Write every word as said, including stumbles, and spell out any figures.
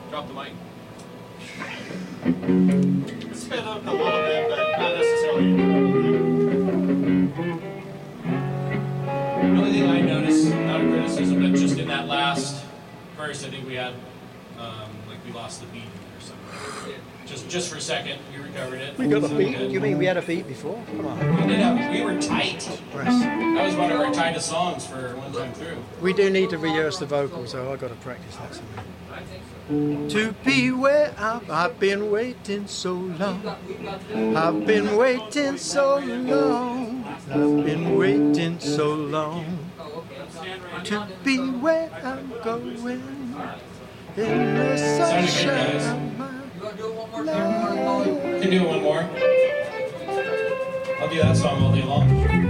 Drop the mic. Spit up a little bit, but not necessarily. The only thing I noticed, not a criticism, but just in that last verse, I think we had, um, like we lost the beat or something. Just, just for a second, we recovered it. We got a So beat. good. You mean we had a beat before? Come on. We did have, we were tight. Press. That was one of our tightest songs for one time through. We do need to rehearse the vocals, so I've got to practice that somewhere. To be where I've, I've been waiting so long. I've been waiting so long. I've been waiting so long. To be where I'm going. In the sunshine of my life. You can do one more. I'll do that song all day long.